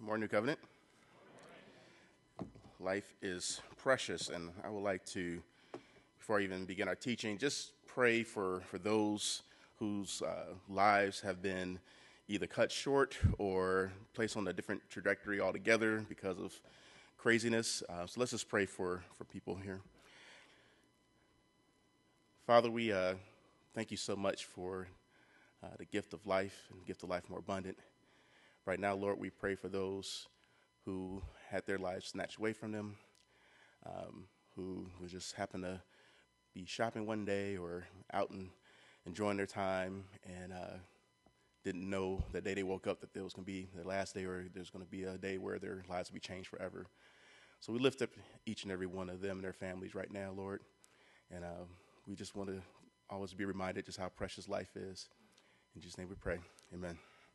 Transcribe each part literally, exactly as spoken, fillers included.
Morning, New Covenant. Life is precious, and I would like to, before I even begin our teaching, just pray for, for those whose uh, lives have been either cut short or placed on a different trajectory altogether because of craziness. Uh, so let's just pray for, for people here. Father, we uh, thank you so much for uh, the gift of life and the gift of life more abundant. Right now, Lord, we pray for those who had their lives snatched away from them, um, who, who just happened to be shopping one day or out and enjoying their time and uh, didn't know the day they woke up that there was going to be the last day or there's going to be a day where their lives will be changed forever. So we lift up each and every one of them and their families right now, Lord, and uh, we just want to always be reminded just how precious life is. In Jesus' name we pray. Amen.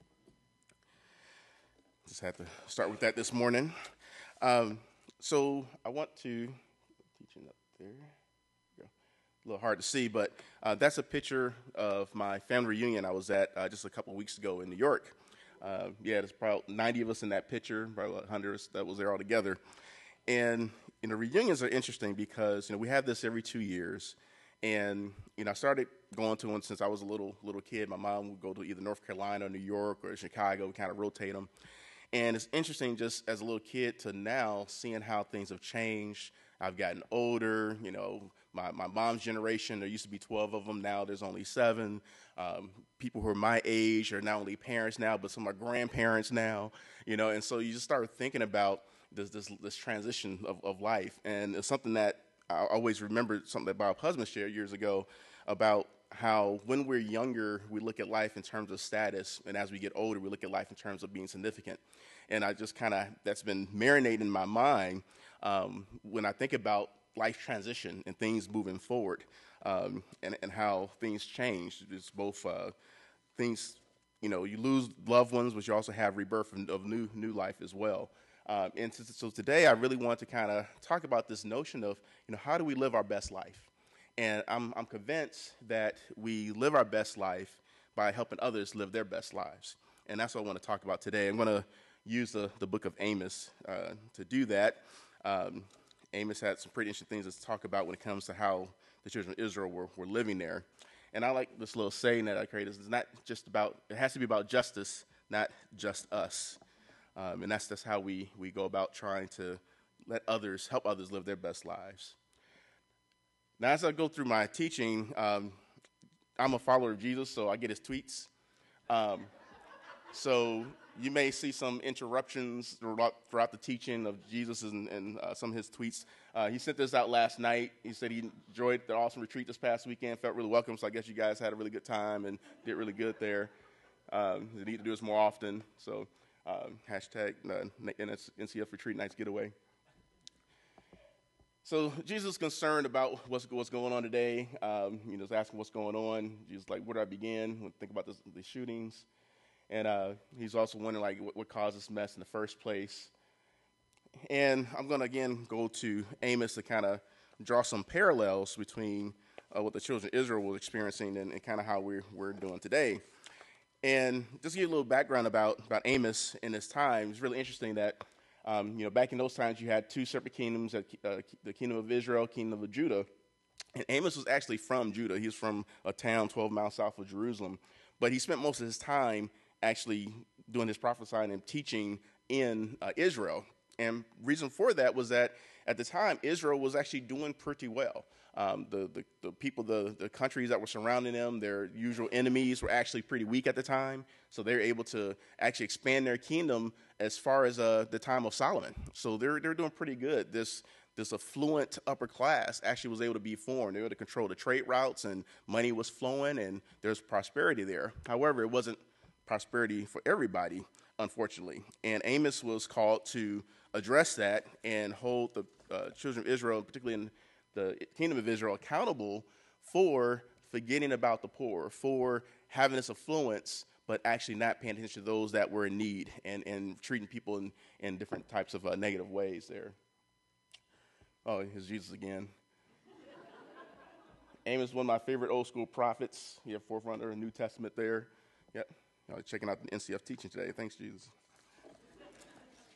Just had to start with that this morning. Um, so I want to, teaching up there, a little hard to see, but uh, that's a picture of my family reunion I was at uh, just a couple of weeks ago in New York. Uh, yeah, there's probably ninety of us in that picture, probably one hundred of us that was there all together. And, you know, reunions are interesting because, you know, we have this every two years. And, you know, I started going to one since I was a little little kid. My mom would go to either North Carolina, New York, or Chicago, kind of rotate them. And it's interesting just as a little kid to now seeing how things have changed. I've gotten older, you know, my, my mom's generation, there used to be twelve of them. Now there's only seven. Um, people who are my age are not only parents now, but some are grandparents now, you know. And so you just start thinking about this this, this transition of, of life. And it's something that I always remembered, something that Bob Husband shared years ago about how when we're younger, we look at life in terms of status, and as we get older, we look at life in terms of being significant. And I just kind of, that's been marinating in my mind um, when I think about life transition and things moving forward um, and, and how things change. It's both uh, things, you know, you lose loved ones, but you also have rebirth of new new life as well. Um, and so, so today I really want to kind of talk about this notion of, you know, how do we live our best life? And I'm, I'm convinced that we live our best life by helping others live their best lives. And that's what I want to talk about today. I'm going to use the, the book of Amos uh, to do that. Um, Amos had some pretty interesting things to talk about when it comes to how the children of Israel were, were living there. And I like this little saying that I created. It's not just about, it has to be about justice, not just us. Um, and that's, that's how we, we go about trying to let others, help others live their best lives. Now, as I go through my teaching, um, I'm a follower of Jesus, so I get his tweets. Um, so you may see some interruptions throughout, throughout the teaching of Jesus and, and uh, some of his tweets. Uh, he sent this out last night. He said he enjoyed the awesome retreat this past weekend, felt really welcome, so I guess you guys had a really good time and did really good there. Um, they need to do this more often, so um, hashtag uh, N C F retreat nights getaway. So Jesus is concerned about what's what's going on today. Um, you know, he's asking what's going on. Jesus like, where do I begin? When I think about this, the shootings, and uh, he's also wondering like what, what caused this mess in the first place. And I'm going to again go to Amos to kind of draw some parallels between uh, what the children of Israel were experiencing and, and kind of how we're we're doing today. And just to give you a little background about about Amos in this time, it's really interesting that. Um, you know, back in those times, you had two separate kingdoms, uh, the kingdom of Israel, kingdom of Judah. And Amos was actually from Judah. He was from a town twelve miles south of Jerusalem. But he spent most of his time actually doing his prophesying and teaching in uh, Israel. And reason for that was that at the time, Israel was actually doing pretty well. Um, the, the, the people, the, the countries that were surrounding them, their usual enemies were actually pretty weak at the time. So they were able to actually expand their kingdom as far as uh, the time of Solomon. So they're they're doing pretty good. This this affluent upper class actually was able to be formed. They were able to control the trade routes, and money was flowing, and there's prosperity there. However, it wasn't prosperity for everybody, unfortunately. And Amos was called to address that and hold the uh, children of Israel, particularly in the kingdom of Israel, accountable for forgetting about the poor, for having this affluence, but actually not paying attention to those that were in need and, and treating people in, in different types of uh, negative ways there. Oh, here's Jesus again. Amos is one of my favorite old school prophets. You have forerunner of the New Testament there. Yep. Checking out the N C F teaching today. Thanks, Jesus.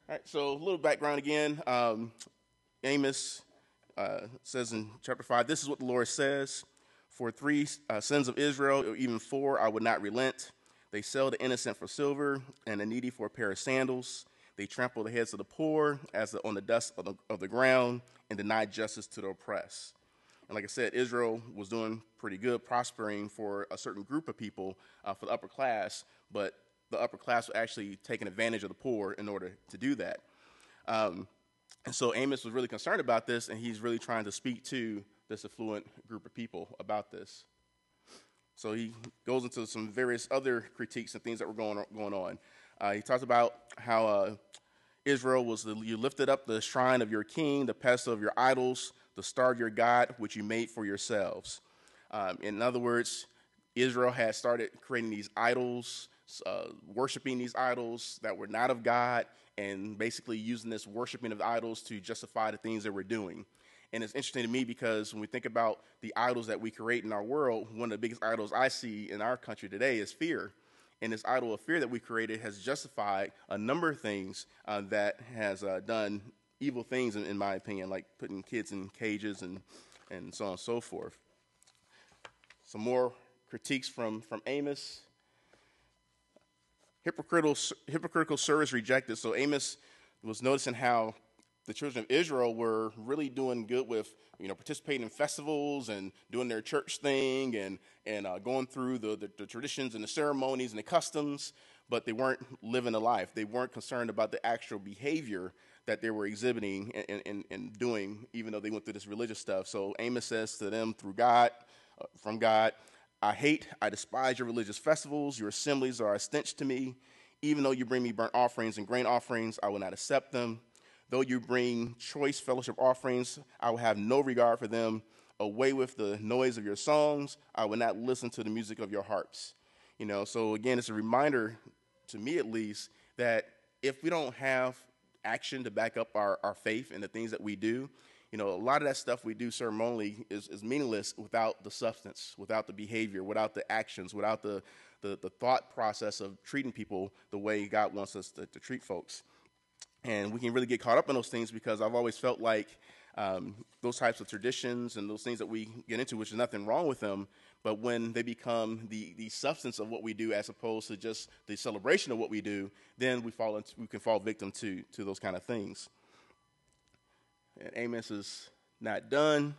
All right, so a little background again. Um, Amos uh, says in chapter five, this is what the Lord says. For three uh, sons of Israel, or even four, I would not relent. They sell the innocent for silver and the needy for a pair of sandals. They trample the heads of the poor as the, on the dust of the, of the ground and deny justice to the oppressed. And like I said, Israel was doing pretty good, prospering for a certain group of people, uh, for the upper class, but the upper class was actually taking advantage of the poor in order to do that. Um, and so Amos was really concerned about this, and he's really trying to speak to this affluent group of people about this. So he goes into some various other critiques and things that were going on. Going on. Uh, he talks about how uh, Israel was, the, you lifted up the shrine of your king, the pedestal of your idols, the star of your God, which you made for yourselves. Um, in other words, Israel had started creating these idols, uh, worshiping these idols that were not of God, and basically using this worshiping of idols to justify the things that we're doing. And it's interesting to me because when we think about the idols that we create in our world, one of the biggest idols I see in our country today is fear. And this idol of fear that we created has justified a number of things uh, that has uh, done evil things, in, in my opinion, like putting kids in cages and, and so on and so forth. Some more critiques from, from Amos. Hypocritical, hypocritical service rejected. So Amos was noticing how the children of Israel were really doing good with, you know, participating in festivals and doing their church thing and and uh, going through the, the, the traditions and the ceremonies and the customs, but they weren't living a life. They weren't concerned about the actual behavior that they were exhibiting and, and, and doing, even though they went through this religious stuff. So Amos says to them through God, uh, from God, I hate, I despise your religious festivals. Your assemblies are a stench to me. Even though you bring me burnt offerings and grain offerings, I will not accept them. Though you bring choice fellowship offerings, I will have no regard for them. Away with the noise of your songs. I will not listen to the music of your harps. You know, so again, it's a reminder, to me at least, that if we don't have action to back up our, our faith and the things that we do, you know, a lot of that stuff we do ceremonially is, is meaningless without the substance, without the behavior, without the actions, without the, the, the thought process of treating people the way God wants us to, to treat folks. And we can really get caught up in those things because I've always felt like um, those types of traditions and those things that we get into, which is nothing wrong with them, but when they become the, the substance of what we do as opposed to just the celebration of what we do, then we fall into, we can fall victim to, to those kind of things. And Amos is not done.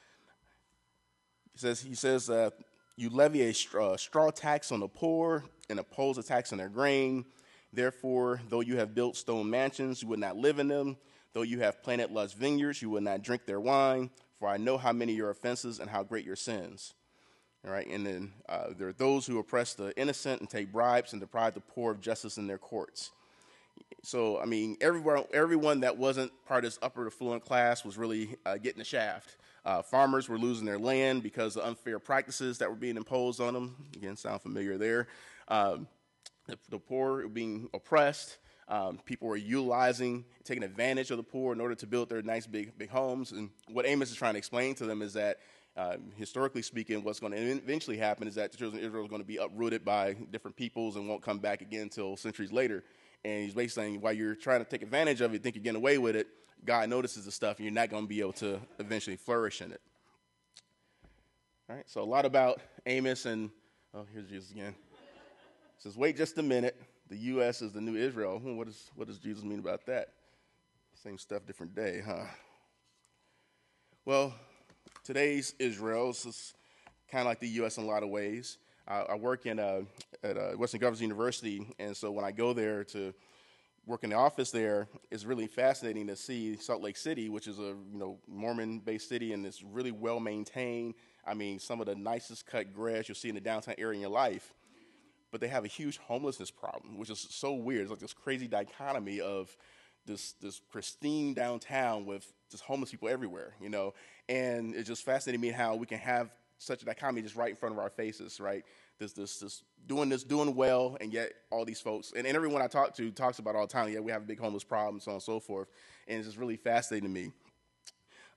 He says, he says uh, you levy a straw, straw tax on the poor and oppose a tax on their grain. Therefore, though you have built stone mansions, you would not live in them. Though you have planted lush vineyards, you would not drink their wine. For I know how many your offenses and how great your sins. All right, and then uh, there are those who oppress the innocent and take bribes and deprive the poor of justice in their courts. So, I mean, everyone, everyone that wasn't part of this upper affluent class was really uh, getting the shaft. Uh, farmers were losing their land because of unfair practices that were being imposed on them. Again, sound familiar there. Um, the, the poor were being oppressed. Um, people were utilizing, taking advantage of the poor in order to build their nice big, big homes. And what Amos is trying to explain to them is that, uh, historically speaking, what's going to eventually happen is that the children of Israel is going to be uprooted by different peoples and won't come back again until centuries later. And he's basically saying, while you're trying to take advantage of it, think you're getting away with it, God notices the stuff, and you're not going to be able to eventually flourish in it. All right, so a lot about Amos, and, oh, here's Jesus again. It says, wait just a minute. The U S is the new Israel. Hmm, what, is, what does Jesus mean about that? Same stuff, different day, huh? Well, today's Israel is kind of like the U S in a lot of ways. I, I work in a, at a Western Governors University, and so when I go there to work in the office there, it's really fascinating to see Salt Lake City, which is a you know Mormon-based city, and it's really well maintained. I mean, some of the nicest cut grass you'll see in the downtown area in your life. But they have a huge homelessness problem, which is so weird. It's like this crazy dichotomy of this this pristine downtown with just homeless people everywhere, you know. And it just fascinated me how we can have such a dichotomy just right in front of our faces, right? This this this doing this doing well, and yet all these folks and, and everyone I talk to talks about all the time. Yeah, we have a big homeless problem, so on and so forth. And it's just really fascinating to me.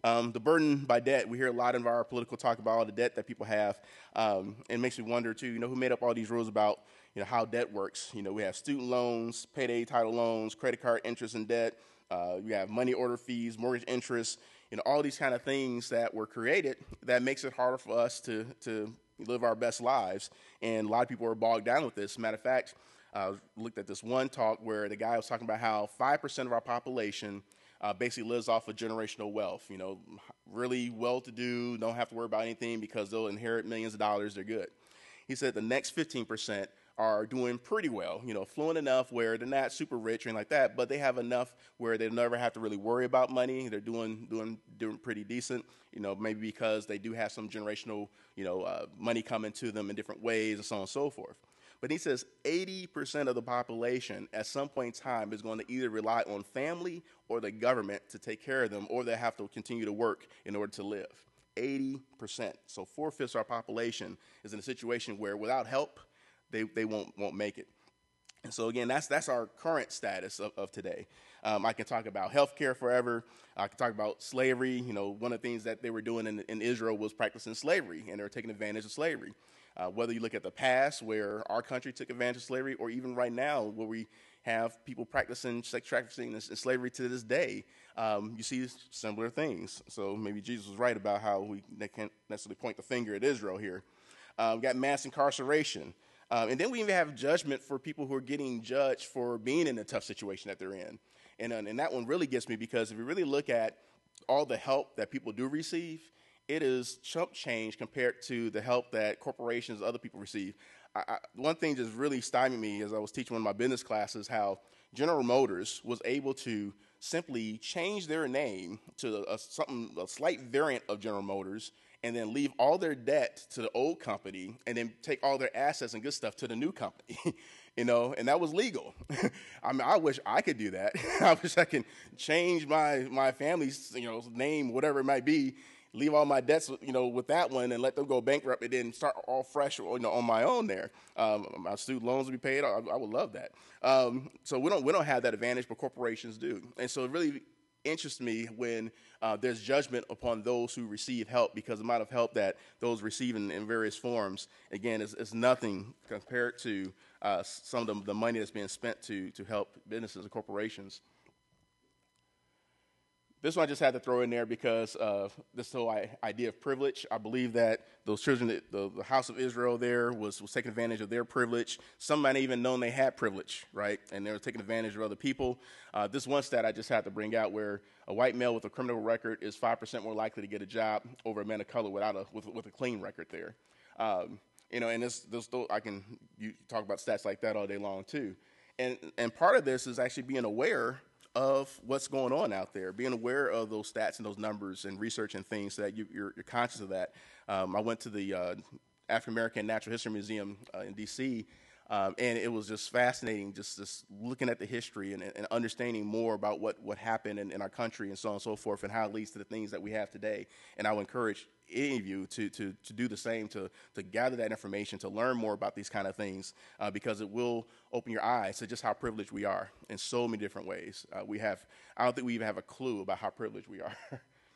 Um, the burden by debt, we hear a lot of our political talk about all the debt that people have. Um, and it makes me wonder, too, you know, who made up all these rules about, you know, how debt works? You know, we have student loans, payday title loans, credit card interest and debt. Uh, we have money order fees, mortgage interest, you know, all these kind of things that were created that makes it harder for us to, to live our best lives. And a lot of people are bogged down with this. Matter of fact, I uh, looked at this one talk where the guy was talking about how five percent of our population Uh, basically lives off of generational wealth, you know, really well-to-do, don't have to worry about anything because they'll inherit millions of dollars, they're good. He said the next fifteen percent are doing pretty well, you know, fluent enough where they're not super rich or anything like that, but they have enough where they never have to really worry about money. They're doing doing doing pretty decent, you know, maybe because they do have some generational, you know, uh, money coming to them in different ways and so on and so forth. But he says eighty percent of the population at some point in time is going to either rely on family or the government to take care of them, or they have to continue to work in order to live. eighty percent. So four-fifths of our population is in a situation where without help, they, they won't, won't make it. And so, again, that's that's our current status of, of today. Um, I can talk about healthcare forever. I can talk about slavery. You know, one of the things that they were doing in, in Israel was practicing slavery, and they were taking advantage of slavery. Uh, whether you look at the past where our country took advantage of slavery, or even right now where we have people practicing sex trafficking and slavery to this day, um, you see similar things. So maybe Jesus was right about how we can't necessarily point the finger at Israel here. Uh, we've got mass incarceration. Um, and then we even have judgment for people who are getting judged for being in a tough situation that they're in. And, uh, and that one really gets me because if you really look at all the help that people do receive, it is chump change compared to the help that corporations and other people receive. I, I, one thing just really stymied me as I was teaching one of my business classes, how General Motors was able to simply change their name to a, something, a slight variant of General Motors, and then leave all their debt to the old company, and then take all their assets and good stuff to the new company. You know, and that was legal. I mean, I wish I could do that. I wish I could change my my family's, you know, name, whatever it might be, leave all my debts, you know, with that one and let them go bankrupt and then start all fresh, you know, on my own there. Um, my student loans will be paid. I, I would love that. Um, so we don't we don't have that advantage, but corporations do. And so it really interests me when uh, there's judgment upon those who receive help, because the amount of help that those receive in, in various forms, again, is, is nothing compared to uh, some of the, the money that's being spent to to help businesses and corporations. This one I just had to throw in there because of this whole idea of privilege. I believe that those children, the, the house of Israel there was, was taking advantage of their privilege. Some might even known they had privilege, right? And they were taking advantage of other people. Uh, this one stat I just had to bring out where a white male with a criminal record is five percent more likely to get a job over a man of color without a, with, with a clean record there. Um, you know, and this, this, I can you talk about stats like that all day long too. And, and part of this is actually being aware of what's going on out there, being aware of those stats and those numbers and research and things so that you, you're, you're conscious of that. Um, I went to the uh, African American Natural History Museum uh, in D C, um, and it was just fascinating just, just looking at the history and, and understanding more about what, what happened in, in our country and so on and so forth, and how it leads to the things that we have today. And I would encourage any of you to, to, to do the same, to, to gather that information, to learn more about these kind of things, uh, because it will open your eyes to just how privileged we are in so many different ways. Uh, we have, I don't think we even have a clue about how privileged we are.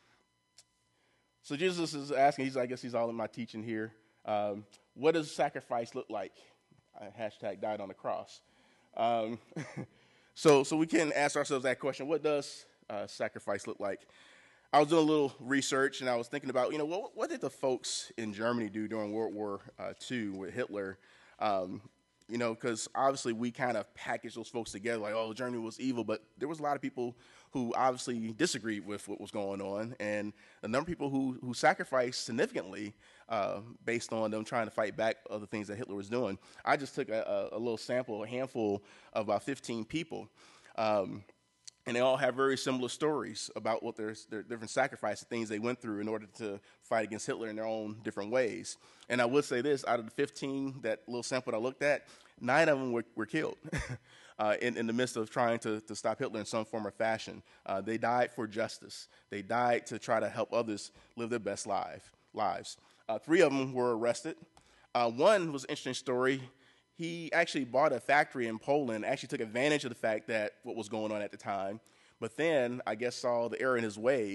So Jesus is asking, he's, I guess he's all in my teaching here, um, what does sacrifice look like? Uh, hashtag died on the cross. Um, so, so we can ask ourselves that question, what does uh, sacrifice look like? I was doing a little research, and I was thinking about, you know, what, what did the folks in Germany do during World War uh, Two with Hitler? Um, you know, because obviously we kind of packaged those folks together like, oh, Germany was evil, but there was a lot of people who obviously disagreed with what was going on, and a number of people who, who sacrificed significantly uh, based on them trying to fight back other things that Hitler was doing. I just took a, a, a little sample, a handful of about fifteen people. Um, And they all have very similar stories about what their, their different sacrifices, things they went through in order to fight against Hitler in their own different ways. And I would say this, out of the fifteen, that little sample I looked at, nine of them were, were killed uh, in, in the midst of trying to, to stop Hitler in some form or fashion. Uh, they died for justice. They died to try to help others live their best life, lives. Uh, three of them were arrested. Uh, one was an interesting story. He actually bought a factory in Poland, actually took advantage of the fact that what was going on at the time, but then I guess saw the error in his ways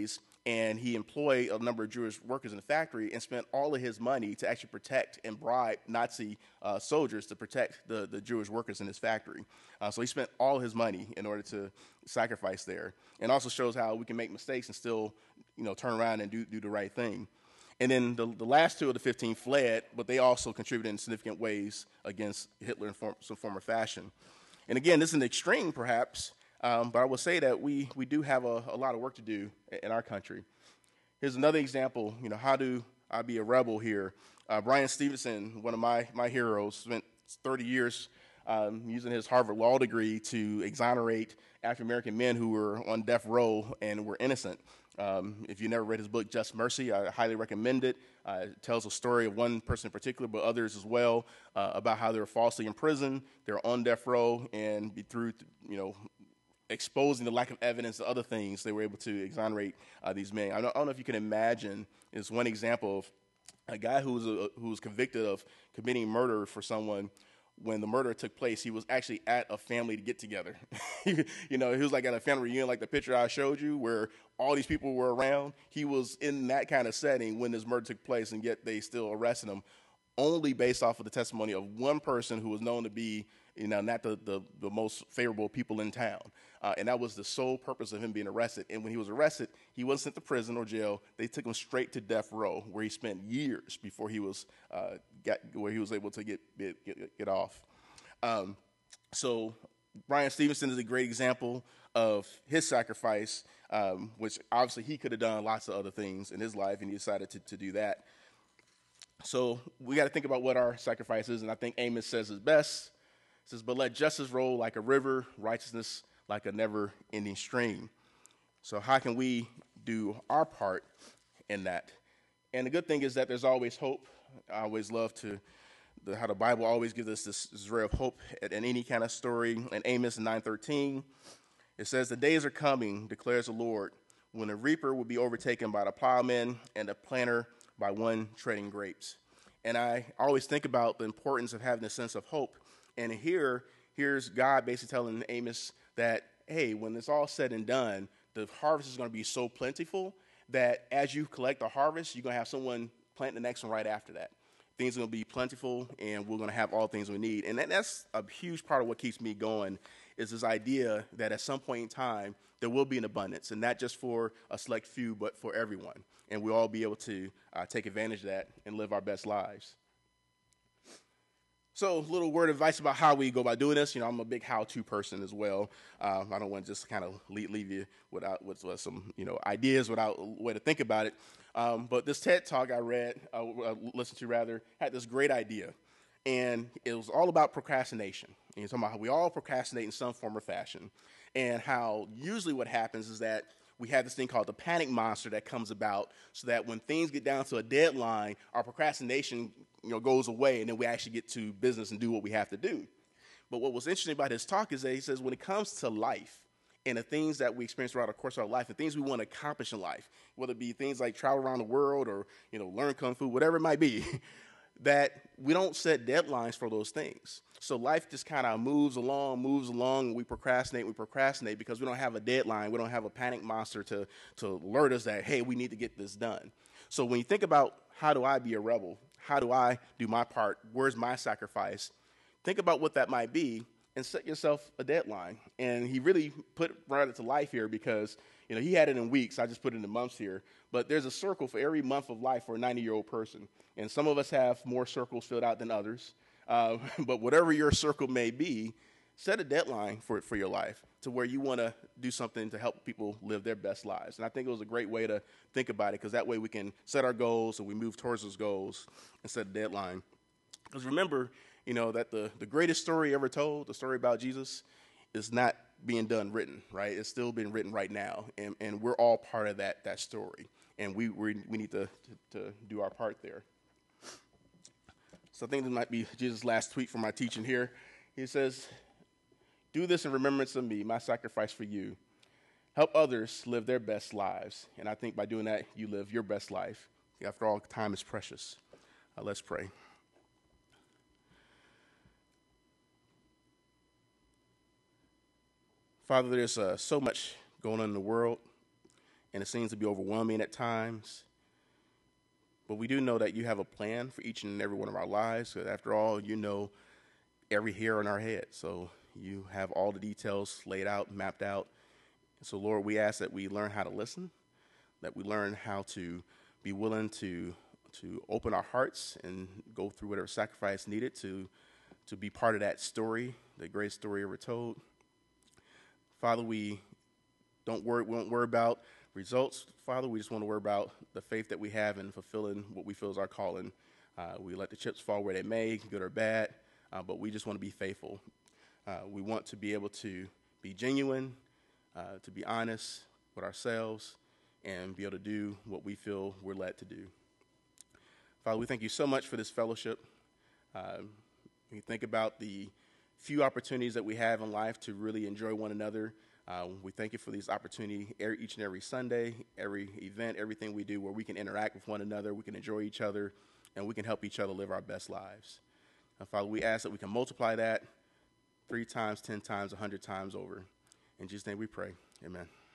and he employed a number of Jewish workers in the factory and spent all of his money to actually protect and bribe Nazi uh, soldiers to protect the, the Jewish workers in his factory. Uh, so he spent all his money in order to sacrifice there. And also shows how we can make mistakes and still, you know, turn around and do, do the right thing. And then the, the last two of the fifteen fled, but they also contributed in significant ways against Hitler in form, some form or fashion. And again, this is an extreme, perhaps, Um, but I will say that we, we do have a, a lot of work to do in our country. Here's another example. You know, how do I be a rebel here? Uh, Bryan Stevenson, one of my, my heroes, spent thirty years um, using his Harvard Law degree to exonerate African-American men who were on death row and were innocent. Um, if you never read his book, Just Mercy, I highly recommend it. Uh, it tells a story of one person in particular, but others as well, uh, about how they were falsely imprisoned, they were on death row, and be through, you know, exposing the lack of evidence and other things, they were able to exonerate uh, these men. I don't, I don't know if you can imagine, is one example of a guy who was, a, who was convicted of committing murder for someone. When the murder took place, he was actually at a family to get together. You know, he was like at a family reunion, like the picture I showed you, where all these people were around. He was in that kind of setting when this murder took place, and yet they still arrested him, only based off of the testimony of one person who was known to be, you know, not the, the, the most favorable people in town. Uh, and that was the sole purpose of him being arrested. And when he was arrested, he wasn't sent to prison or jail. They took him straight to death row, where he spent years before he was uh, got, where he was able to get get, get off. Um, so Bryan Stevenson is a great example of his sacrifice, um, which obviously he could have done lots of other things in his life, and he decided to, to do that. So we got to think about what our sacrifice is, and I think Amos says it best. It says, "But let justice roll like a river, righteousness like a never-ending stream." So how can we do our part in that? And the good thing is that there's always hope. I always love to the, how the Bible always gives us this, this ray of hope in any kind of story. In Amos nine thirteen, it says, "The days are coming, declares the Lord, when the reaper will be overtaken by the plowman and the planter by one treading grapes." And I always think about the importance of having a sense of hope. And here, here's God basically telling Amos that, hey, when it's all said and done, the harvest is going to be so plentiful that as you collect the harvest, you're going to have someone plant the next one right after that. Things are going to be plentiful, and we're going to have all things we need. And that, that's a huge part of what keeps me going, is this idea that at some point in time, there will be an abundance, and not just for a select few, but for everyone. And we'll all be able to uh, take advantage of that and live our best lives. So a little word of advice about how we go about doing this. You know, I'm a big how-to person as well. Um, I don't want to just kind of leave, leave you without with, with some, you know, ideas without a way to think about it. Um, but this TED Talk I read, uh, uh, listened to rather, had this great idea. And it was all about procrastination. And you're talking about how we all procrastinate in some form or fashion. And how usually what happens is that we have this thing called the panic monster that comes about, so that when things get down to a deadline, our procrastination, you know, goes away, and then we actually get to business and do what we have to do. But what was interesting about his talk is that he says when it comes to life and the things that we experience throughout the course of our life, the things we want to accomplish in life, whether it be things like travel around the world or, you know, learn kung fu, whatever it might be, that we don't set deadlines for those things. So life just kind of moves along, moves along, and we procrastinate, we procrastinate because we don't have a deadline. We don't have a panic monster to, to alert us that, hey, we need to get this done. So when you think about how do I be a rebel, how do I do my part, where's my sacrifice, think about what that might be and set yourself a deadline. And he really put brought it to life here because, you know, he had it in weeks. I just put it in months here. But there's a circle for every month of life for a ninety-year-old person. And some of us have more circles filled out than others. Uh, but whatever your circle may be, set a deadline for for your life to where you want to do something to help people live their best lives. And I think it was a great way to think about it, because that way we can set our goals and we move towards those goals and set a deadline. Because remember, you know, that the, the greatest story ever told, the story about Jesus, is not being done written, right? It's still being written right now. And, and we're all part of that that story. And we we, we need to, to, to do our part there. So I think this might be Jesus' last tweet from my teaching here. He says, "Do this in remembrance of me, my sacrifice for you. Help others live their best lives." And I think by doing that, you live your best life. After all, time is precious. Uh, let's pray. Father, there's uh, so much going on in the world, and it seems to be overwhelming at times. But we do know that you have a plan for each and every one of our lives. Because after all, you know every hair on our head. So you have all the details laid out, mapped out. So, Lord, we ask that we learn how to listen, that we learn how to be willing to to open our hearts and go through whatever sacrifice needed to, to be part of that story, the greatest story ever told. Father, we don't worry, we don't worry about results. Father, we just want to worry about the faith that we have in fulfilling what we feel is our calling. Uh, we let the chips fall where they may, good or bad, uh, but we just want to be faithful. Uh, we want to be able to be genuine, uh, to be honest with ourselves, and be able to do what we feel we're led to do. Father, we thank you so much for this fellowship. Uh, we think about the few opportunities that we have in life to really enjoy one another. Uh, we thank you for these opportunities each and every Sunday, every event, everything we do where we can interact with one another, we can enjoy each other, and we can help each other live our best lives. And Father, we ask that we can multiply that three times, ten times, a hundred times over. In Jesus' name we pray. Amen.